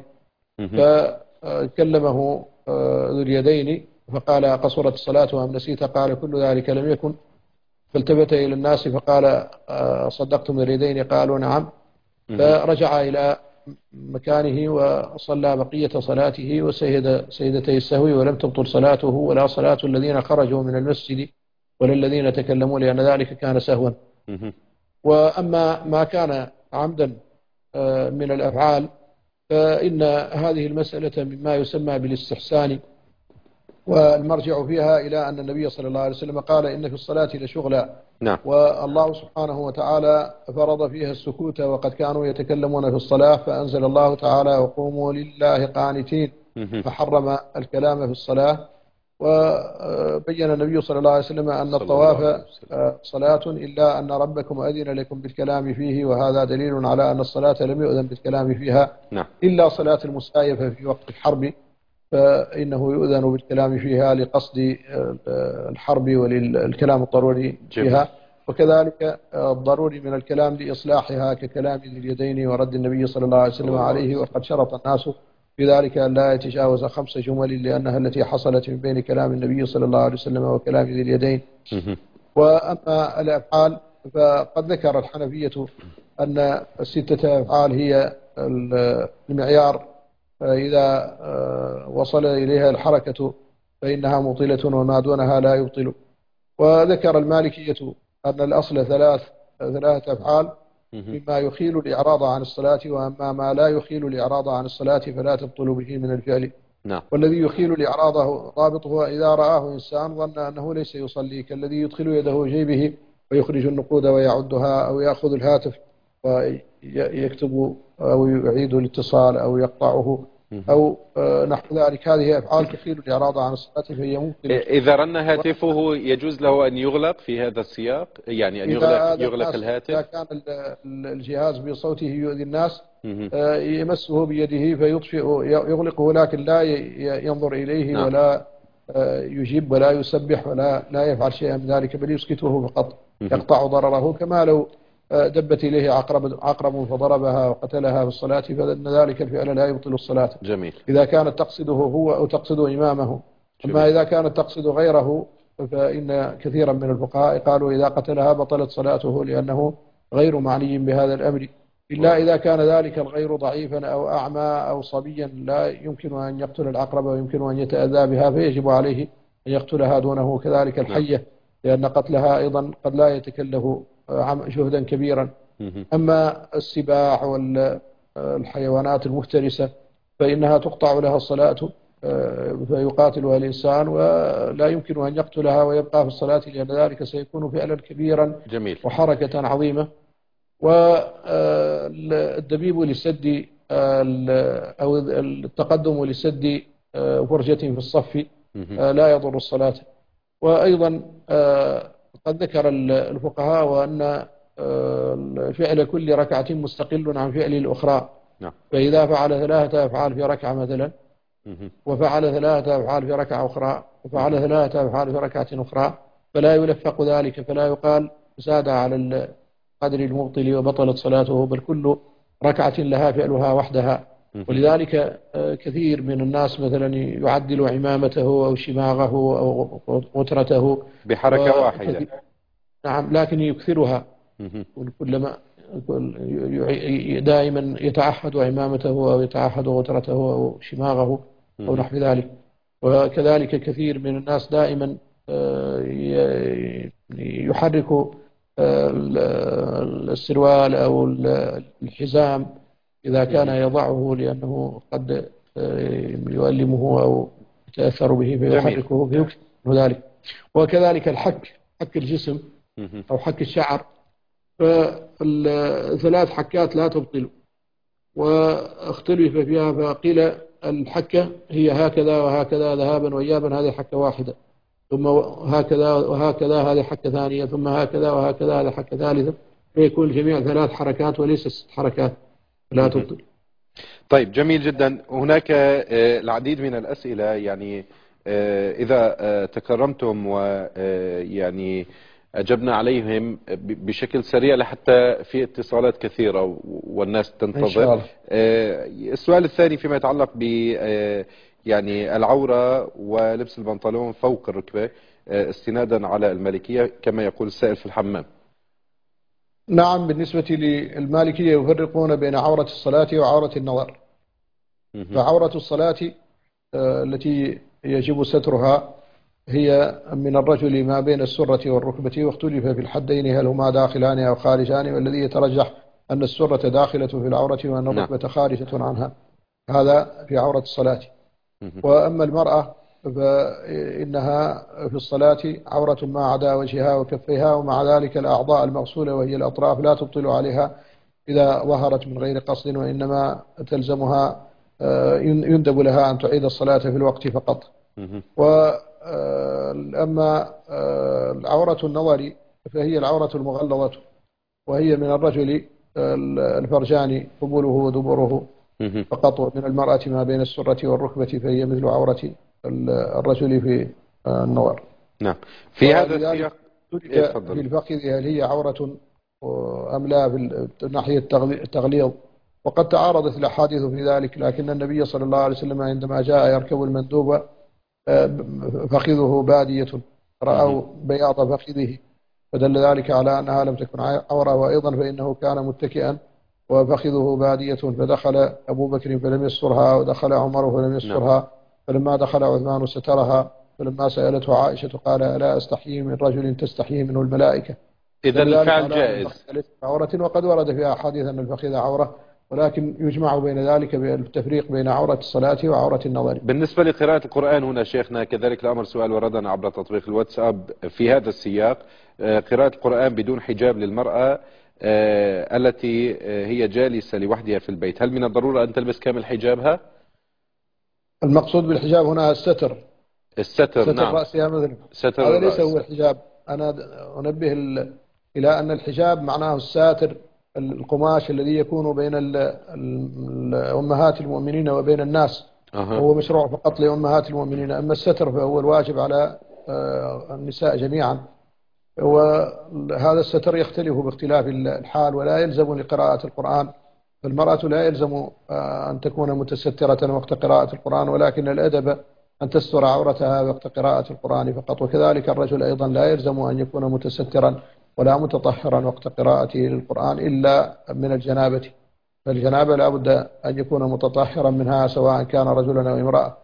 فكلمه ذو اليدين فقال: قصرت الصلاة أم نسيت؟ قال: كل ذلك لم يكن. فالتفت إلى الناس فقال: صدقتم اليدين؟ قالوا: نعم. فرجع إلى مكانه وصلى بقية صلاته وسجد سجدتي السهو، ولم تبطل صلاته ولا صلاة الذين خرجوا من المسجد ولا الذين تكلموا، لأن ذلك كان سهوا. وأما ما كان عمدا من الأفعال فإن هذه المسألة مما يسمى بالاستحسان، والمرجع فيها إلى أن النبي صلى الله عليه وسلم قال: إن في الصلاة لشغلا. والله سبحانه وتعالى فرض فيها السكوت، وقد كانوا يتكلمون في الصلاة فأنزل الله تعالى: وقوموا لله قانتين، فحرم الكلام في الصلاة. وبين النبي صلى الله عليه وسلم أن الطواف صلاة إلا أن ربكم أذن لكم بالكلام فيه، وهذا دليل على أن الصلاة لم يؤذن بالكلام فيها إلا صلاة المسايفة في وقت الحرب، فإنه يؤذن بالكلام فيها لقصد الحرب وللكلام الضروري فيها، وكذلك الضروري من الكلام لإصلاحها ككلام ذي اليدين ورد النبي صلى الله عليه وسلم عليه. وقد شرط الناس في ذلك أن لا يتجاوز 5 جمل، لأنها التي حصلت من بين كلام النبي صلى الله عليه وسلم وكلام ذي اليدين. وأما الأفعال فقد ذكر الحنفية أن 6 أفعال هي المعيار، إذا وصل إليها الحركة فإنها مطيلة وما دونها لا يبطل. وذكر المالكية أن الأصل 3 أفعال مما يخيل الإعراض عن الصلاة، وأما ما لا يخيل الإعراض عن الصلاة فلا تبطل به من الفعل. والذي يخيل الإعراض ضابطه إذا رآه إنسان ظن أنه ليس يصلي، كالذي يدخل يده جيبه ويخرج النقود ويعدها، أو يأخذ الهاتف ويكتب أو يعيد الاتصال أو يقطعه أو نحو ذلك. هذه أفعال تحيل الإعراض عن الصلاة فهي ممكن. إذا رن هاتفه يجوز له أن يغلق في هذا السياق، يعني أن يغلق الهاتف؟ إذا كان الجهاز بصوته يؤذي الناس يمسه بيده فيطفئ يغلقه، لكن لا ينظر إليه. نعم. ولا يجيب ولا يسبح ولا لا يفعل شيئا من ذلك، بل يسكته فقط، يقطع ضرره. كما لو دبت إليه عقرب فضربها وقتلها في الصلاة، فإن ذلك الفعل لا يبطل الصلاة. جميل. إذا كانت تقصده هو أو تقصد إمامه. جميل. أما إذا كانت تقصد غيره فإن كثيرا من الفقهاء قالوا إذا قتلها بطلت صلاته، لأنه غير معني بهذا الأمر، إلا إذا كان ذلك الغير ضعيفا أو أعمى أو صبيا لا يمكن أن يقتل العقرب ويمكن أن يتأذى بها، فيجب عليه أن يقتلها دونه. كذلك الحية، لأن قتلها أيضا قد لا يتكلف جهدا كبيرا. أما السباع والحيوانات المفترسة فإنها تقطع لها الصلاة، فيقاتلها الإنسان ولا يمكن أن يقتلها ويبقى في الصلاة، لأن ذلك سيكون فعلا كبيرا. جميل. وحركة عظيمة. والدبيب لسد أو التقدم لسد فرجة في الصف لا يضر الصلاة. وأيضا قد ذكر الفقهاء وأن فعل كل ركعة مستقل عن فعل الأخرى. فإذا فعل 3 أفعال في ركعة مثلا، وفعل 3 أفعال في ركعة أخرى، وفعل 3 أفعال في ركعة أخرى، فلا يلفق ذلك، فلا يقال زاد على القدر المبطل وبطلت صلاته، بل كل ركعة لها فعلها وحدها. ولذلك كثير من الناس مثلا يعدل عمامته أو شماغه أو غترته بحركة واحدة. نعم، لكن يكثرها. كلما دائما يتعهد عمامته أو يتعهد غترته أو شماغه أو نحو ذلك. وكذلك كثير من الناس دائما يحرك السروال أو الحزام إذا كان يضعه، لأنه قد يؤلمه أو يتأثر به فيحركه فيكثر ذلك. وكذلك حك الجسم أو حك الشعر، فال3 حكات لا تبطل، واختلف فيها، فقيل الحكة هي هكذا وهكذا ذهابا وإيابا، هذه حكة واحدة، ثم هكذا وهكذا هذه حكة ثانية، ثم هكذا وهكذا هذه حكة ثالثة، فيكون الجميع 3 حركات وليس 6 حركات لا تبطل. طيب، جميل جدا. هناك العديد من الأسئلة، يعني إذا تكرمتم ويعني أجبنا عليهم بشكل سريع لحتى في اتصالات كثيرة والناس تنتظر. السؤال الثاني فيما يتعلق ب يعني العورة ولبس البنطلون فوق الركبة استنادا على المالكية كما يقول السائل في الحمام. نعم، بالنسبة للمالكية يفرقون بين عورة الصلاة وعورة النظر. فعورة الصلاة التي يجب سترها هي من الرجل ما بين السرة والركبة، واختلف في الحدين هل هما داخلان أو خارجان، والذي يترجح أن السرة داخلة في العورة وأن الركبة خارجة عنها. هذا في عورة الصلاة. وأما المرأة فإنها في الصلاة عورة ما عدا وجهها وكفيها، ومع ذلك الأعضاء المغسولة وهي الأطراف لا تبطل عليها إذا ظهرت من غير قصد، وإنما تلزمها يندب لها أن تعيد الصلاة في الوقت فقط. وأما العورة النظر فهي العورة المغلظة، وهي من الرجل الفرجان قبوله ودبره فقط، ومن المرأة ما بين السرة والركبة، فهي مثل عورة الرجل في النظر. نعم. في هذا السياق في الفخذ هل هي عورة أم لا في ناحية التغليظ، وقد تعارضت الأحاديث في ذلك، لكن النبي صلى الله عليه وسلم عندما جاء يركب المندوب فخذه بادية، رأوا بياض فخذه، فدل ذلك على أنها لم تكن عورة. وأيضا فإنه كان متكئا وفخذه بادية، فدخل أبو بكر فلم يسترها، ودخل عمر فلم يسترها، فلما دخل عثمان سترها، فلما سألته عائشة قال ألا أستحيي من رجل تستحيي منه الملائكة. إذا الفعل جائز. عورة، وقد ورد في أحاديث أن الفخذ عورة، ولكن يجمع بين ذلك بالتفريق بين عورة الصلاة وعورة النظر. بالنسبة لقراءة القرآن هنا شيخنا كذلك الأمر سؤال وردنا عبر تطبيق الواتساب في هذا السياق. قراءة القرآن بدون حجاب للمرأة التي هي جالسة لوحدها في البيت، هل من الضرورة أن تلبس كامل حجابها؟ المقصود بالحجاب هنا الستر. الستر، نعم. رأسها مثل ستر هذا الرأس. ليس هو الحجاب. أنا أنبه إلى أن الحجاب معناه الساتر، القماش الذي يكون بين أمهات المؤمنين وبين الناس. هو مشروع فقط لأمهات المؤمنين. أما الستر فهو الواجب على النساء جميعا. وهذا الستر يختلف باختلاف الحال، ولا يلزم لقراءة القرآن. فالمرأة لا يلزم أن تكون متسترة وقت قراءة القرآن، ولكن الأدب أن تستر عورتها وقت قراءة القرآن فقط. وكذلك الرجل أيضا لا يلزم أن يكون متسترا ولا متطهرا وقت قراءته للقرآن إلا من الجنابة. فالجنابة لا بد أن يكون متطهرا منها سواء كان رجلا أو امرأة.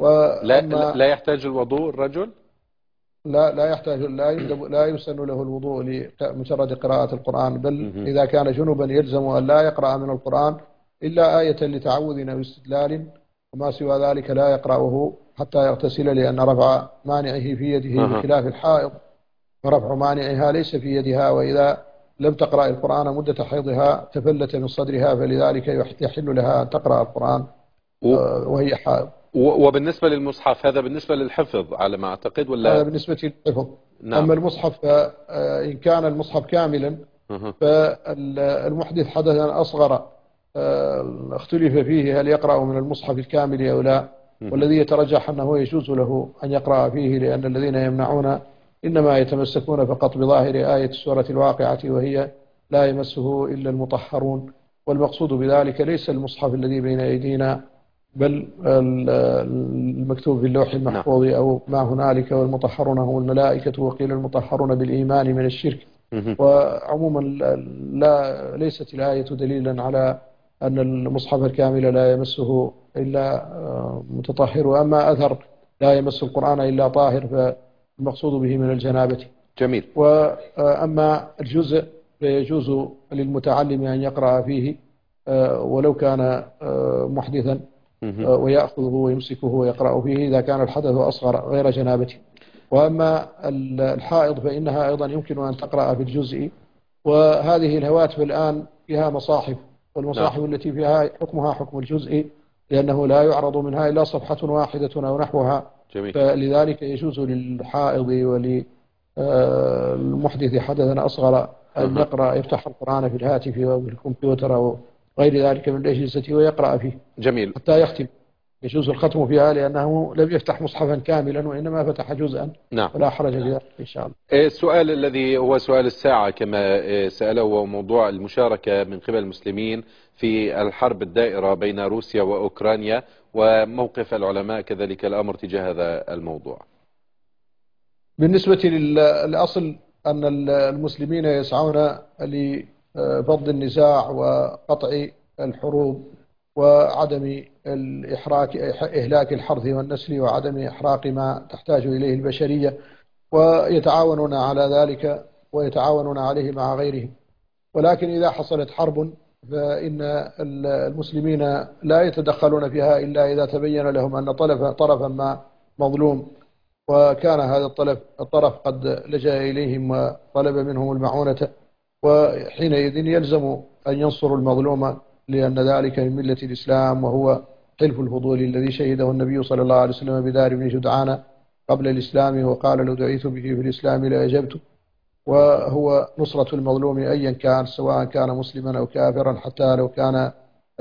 لا يحتاج الوضوء الرجل؟ لا يحتاج، لا يسن له الوضوء لمجرد قراءة القرآن، بل إذا كان جنبا يلزم أن لا يقرأ من القرآن إلا آية لتعوذ أو استدلال، وما سوى ذلك لا يقرأه حتى يغتسل، لأن رفع مانعه في يده بخلاف الحائض، فرفع مانعها ليس في يدها، وإذا لم تقرأ القرآن مدة حيضها تفلت من صدرها، فلذلك يحل لها أن تقرأ القرآن وهي حائض. وبالنسبة للمصحف هذا بالنسبة للحفظ على ما أعتقد، ولا هذا بالنسبة للحفظ؟ نعم. أما المصحف إن كان المصحف كاملا فالمحدث حدثا أصغر اختلف فيه هل يقرأ من المصحف الكامل أو لا، والذي يترجح أنه يجوز له أن يقرأ فيه، لأن الذين يمنعون إنما يتمسكون فقط بظاهر آية سورة الواقعة، وهي لا يمسه إلا المطهرون. والمقصود بذلك ليس المصحف الذي بين أيدينا، بل المكتوب في اللوح المحفوظ أو ما هنالك، والمطهرون هم الملائكة، وقيل المطهرون بالإيمان من الشرك. وعموما ليست الآية دليلا على أن المصحف الكامل لا يمسه إلا متطهر، وأما أثر لا يمس القرآن إلا طاهر فالمقصود به من الجنابة. جميل. وأما الجزء فيجوز للمتعلم أن يقرأ فيه ولو كان محدثا، ويأخذه ويمسكه ويقرأ فيه إذا كان الحدث أصغر غير جنابته. وأما الحائض فإنها أيضا يمكن أن تقرأ في الجزء. وهذه الهواتف الآن فيها مصاحف، والمصاحف التي فيها حكمها حكم الجزء، لأنه لا يعرض منها إلا صفحة واحدة أو نحوها. جميل. فلذلك يجوز للحائض وللمحدث حدثا أصغر أن يقرأ، يفتح القرآن في الهاتف أو في الكمبيوتر أو غير ذلك من الأجهزة ويقرأ فيه. جميل. حتى يختم. يجوز الختم فيها لأنه لم يفتح مصحفا كاملا وإنما فتح جزءا. نعم. ولا حرج في ذلك إن شاء الله. السؤال الذي هو سؤال الساعة كما سأله هو موضوع المشاركة من قبل المسلمين في الحرب الدائرة بين روسيا وأوكرانيا، وموقف العلماء كذلك الأمر تجاه هذا الموضوع. بالنسبة للأصل أن المسلمين يسعون لفض النزاع وقطع الحروب وعدم إهلاك الحرث والنسل وعدم إحراق ما تحتاج إليه البشرية، ويتعاونون على ذلك ويتعاونون عليه مع غيرهم. ولكن إذا حصلت حرب فإن المسلمين لا يتدخلون فيها إلا إذا تبين لهم أن طرفا ما مظلوم، وكان هذا الطرف قد لجأ إليهم وطلب منهم المعونة، وحينئذ يلزم أن ينصروا المظلوم، لأن ذلك من ملة الإسلام، وهو حلف الفضول الذي شهده النبي صلى الله عليه وسلم بدار بن جدعان قبل الإسلام، وقال لو دعيت به في الإسلام لأجبت. وهو نصرة المظلوم أيا كان، سواء كان مسلما أو كافرا، حتى لو كان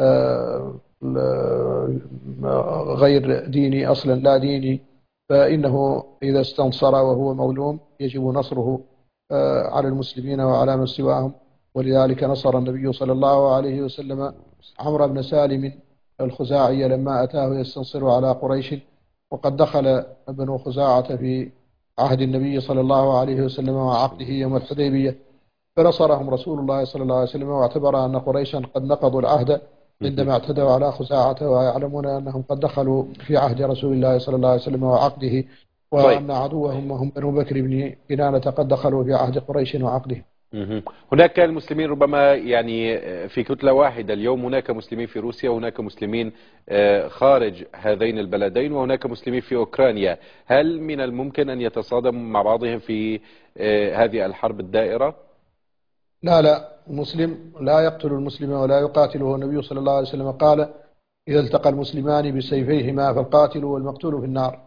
غير ديني أصلا لا ديني، فإنه إذا استنصر وهو مظلوم يجب نصره على المسلمين وعلى من سواهم. ولذلك نصر النبي صلى الله عليه وسلم عمرو بن سالم الخزاعي لما أتاه يستنصر على قريش، وقد دخل بنو خزاعة في عهد النبي صلى الله عليه وسلم وعقده يوم الحديبية، فنصرهم رسول الله صلى الله عليه وسلم، واعتبر أن قريشا قد نقضوا العهد عندما اعتدوا على خزاعة، ويعلمون أنهم قد دخلوا في عهد رسول الله صلى الله عليه وسلم وعقده، وأن عدوهم وهم بنو بكر بن كنانة قد دخلوا في عهد قريش وعقده. هناك المسلمين ربما يعني في كتلة واحدة اليوم، هناك مسلمين في روسيا وهناك مسلمين خارج هذين البلدين وهناك مسلمين في أوكرانيا. هل من الممكن أن يتصادموا مع بعضهم في هذه الحرب الدائرة؟ لا، المسلم لا يقتل المسلم ولا يقاتله. النبي صلى الله عليه وسلم قال إذا التقى المسلمان بسيفيهما فالقاتل والمقتول في النار.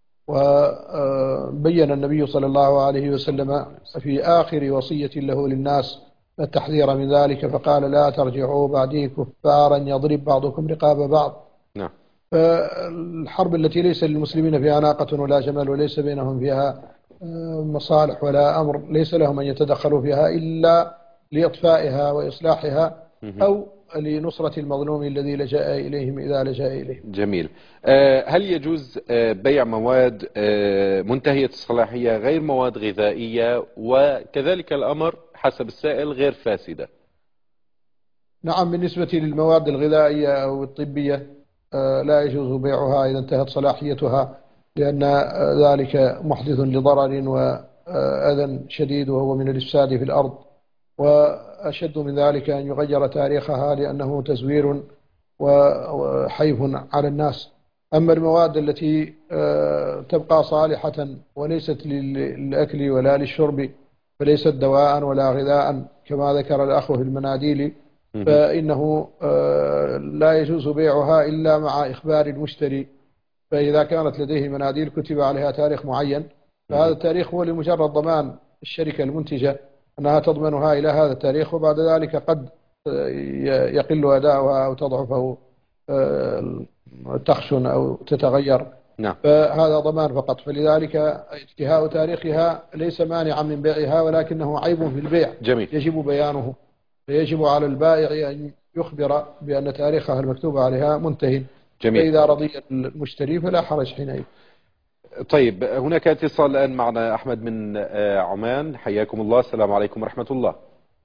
وبين النبي صلى الله عليه وسلم في آخر وصية له للناس التحذير من ذلك، فقال: لا ترجعوا بعدي كفارا يضرب بعضكم رقاب بعض. نعم. فالحرب التي ليس للمسلمين فيها ناقة ولا جمل وليس بينهم فيها مصالح ولا أمر، ليس لهم أن يتدخلوا فيها إلا لإطفائها وإصلاحها أو لنصرة المظلوم الذي لجأ إليهم إذا لجأ إليهم. جميل. هل يجوز بيع مواد منتهية الصلاحية غير مواد غذائية، وكذلك الأمر حسب السائل غير فاسدة؟ نعم، بالنسبة للمواد الغذائية أو الطبية لا يجوز بيعها إذا انتهت صلاحيتها، لأن ذلك محدث لضرر وأذى شديد وهو من الإفساد في الأرض، وأشد من ذلك أن يغير تاريخها لأنه تزوير وحيف على الناس. أما المواد التي تبقى صالحة وليست للأكل ولا للشرب، فليست دواء ولا غذاء كما ذكر الأخ في المناديل، فإنه لا يجوز بيعها إلا مع إخبار المشتري. فإذا كانت لديه مناديل كتب عليها تاريخ معين، فهذا التاريخ هو لمجرد ضمان الشركة المنتجة أنها تضمنها إلى هذا التاريخ، وبعد ذلك قد يقل أداؤها أو تضعف أو تخشن أو تتغير. نعم. فهذا ضمان فقط، فلذلك انتهاء تاريخها ليس مانعا من بيعها، ولكنه عيب في البيع. جميل. يجب بيانه، فيجب على البائع أن يخبر بأن تاريخها المكتوب عليها منتهي. جميل. فإذا رضي المشتري فلا حرج حينئذ. طيب، هناك اتصال الآن معنا أحمد من عمان. حياكم الله. السلام عليكم ورحمة الله.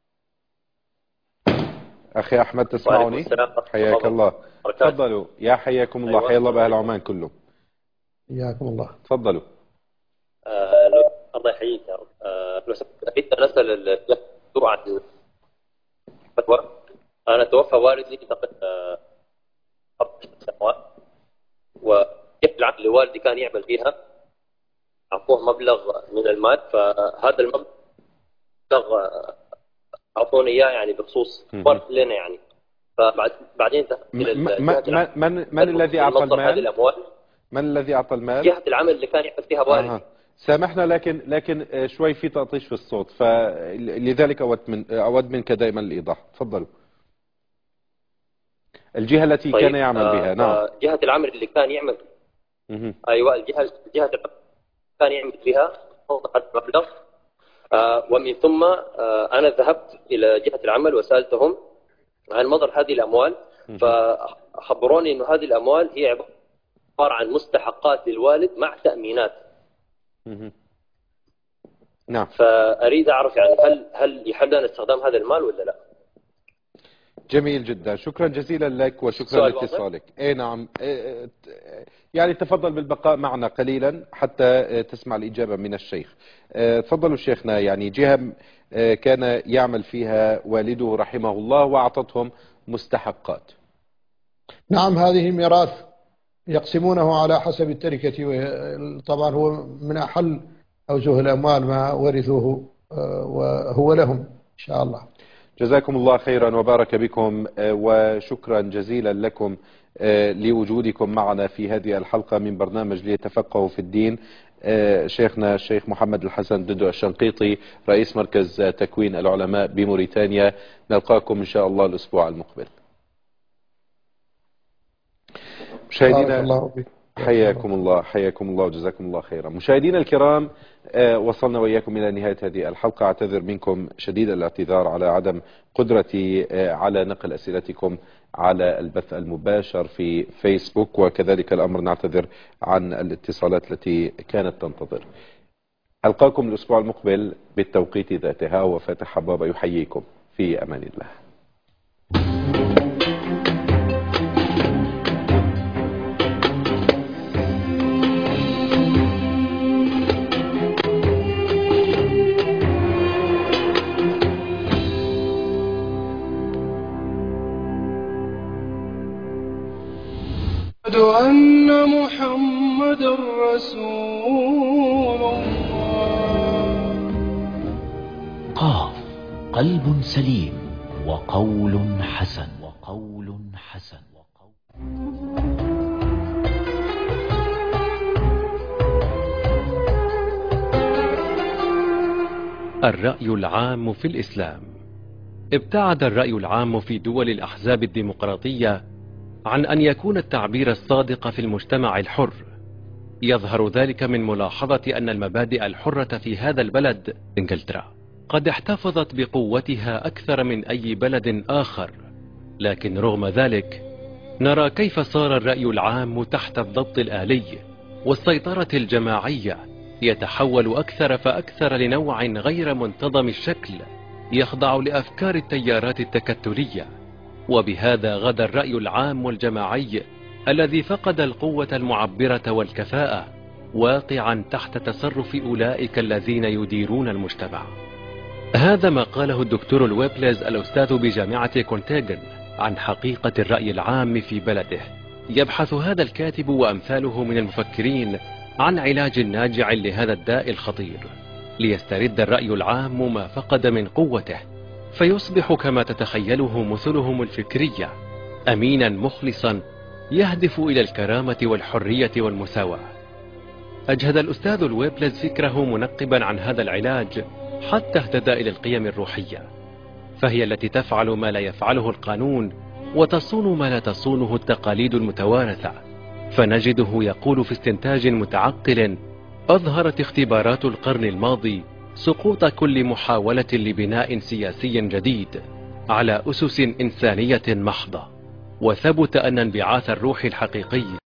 أخي أحمد تسمعني؟ حياك الله. تفضلوا يا حياكم الله. حيا الله بأهل عمان كلهم. حياكم الله. تفضلوا. الله يحييك يا رب. لو أريد أن أسأل الدكتور عن الفتوى. أنا توفى والدي تقريبا 4 سنوات، وكيف العمل اللي والدي كان يعمل فيها أعطوه مبلغ من المال، فهذا المبلغ أعطوني إياه يعني بخصوص ورث لنا يعني. فبعدين من الذي أعطى المال؟ من الذي أعطى المال؟ جهة العمل اللي كان يعمل فيها والدي. سامحنا، لكن شوي في تقطيش في الصوت، فلذلك أود منك دائما الإيضاح. تفضلوا. الجهة التي كان يعمل بها. نعم. جهة العمل اللي كان يعمل. أيوة، جهة العمل كان يعمل فيها مبلغ، ومن ثم أنا ذهبت إلى جهة العمل وسألتهم عن مصدر هذه الأموال، فخبروني أن هذه الأموال هي عبارة عن مستحقات للوالد مع تأمينات. نعم. فأريد أعرف يعني هل يحل لنا استخدام هذا المال ولا لا؟ جميل جدا، شكرا جزيلا لك وشكرا لاتصالك. اي نعم، يعني تفضل بالبقاء معنا قليلا حتى تسمع الإجابة من الشيخ. تفضلوا شيخنا. يعني جهة كان يعمل فيها والده رحمه الله وأعطتهم مستحقات. نعم، هذه ميراث يقسمونه على حسب التركة، طبعا هو من أحل أوجه الأموال ما ورثوه وهو لهم إن شاء الله. جزاكم الله خيرا وبارك بكم، وشكرا جزيلا لكم لوجودكم معنا في هذه الحلقة من برنامج ليتفقهوا في الدين. شيخنا الشيخ محمد الحسن دندو الشنقيطي، رئيس مركز تكوين العلماء بموريتانيا. نلقاكم إن شاء الله الأسبوع المقبل. مشاهدينا حياكم الله وجزاكم الله خيرا. مشاهدينا الكرام، وصلنا وإياكم إلى نهاية هذه الحلقة. أعتذر منكم شديد الاعتذار على عدم قدرتي على نقل أسئلتكم على البث المباشر في فيسبوك، وكذلك الأمر نعتذر عن الاتصالات التي كانت تنتظر. ألقاكم الأسبوع المقبل بالتوقيت ذاتها، وفاتح حبابة يحييكم في أمان الله. أشهد أن محمد رسول الله. قاف قلب سليم وقول حسن. الرأي العام في الإسلام. ابتعد الرأي العام في دول الأحزاب الديمقراطية عن أن يكون التعبير الصادق في المجتمع الحر. يظهر ذلك من ملاحظة أن المبادئ الحرة في هذا البلد إنجلترا قد احتفظت بقوتها أكثر من أي بلد آخر، لكن رغم ذلك نرى كيف صار الرأي العام تحت الضبط الآلي والسيطرة الجماعية يتحول أكثر فأكثر لنوع غير منتظم الشكل يخضع لأفكار التيارات التكتلية. وبهذا غدا الرأي العام والجماعي الذي فقد القوة المعبرة والكفاءة واقعا تحت تصرف أولئك الذين يديرون المجتمع. هذا ما قاله الدكتور الويبلز الأستاذ بجامعة كونتاغن عن حقيقة الرأي العام في بلده. يبحث هذا الكاتب وأمثاله من المفكرين عن علاج ناجع لهذا الداء الخطير، ليسترد الرأي العام ما فقد من قوته، فيصبح كما تتخيله مثلهم الفكرية أمينا مخلصا يهدف إلى الكرامة والحرية والمساواة. أجهد الأستاذ الويبلز فكره منقبا عن هذا العلاج حتى اهتدى إلى القيم الروحية، فهي التي تفعل ما لا يفعله القانون وتصون ما لا تصونه التقاليد المتوارثة. فنجده يقول في استنتاج متعقل: أظهرت اختبارات القرن الماضي سقوط كل محاولة لبناء سياسي جديد على أسس إنسانية محضة، وثبت أن انبعاث الروح الحقيقي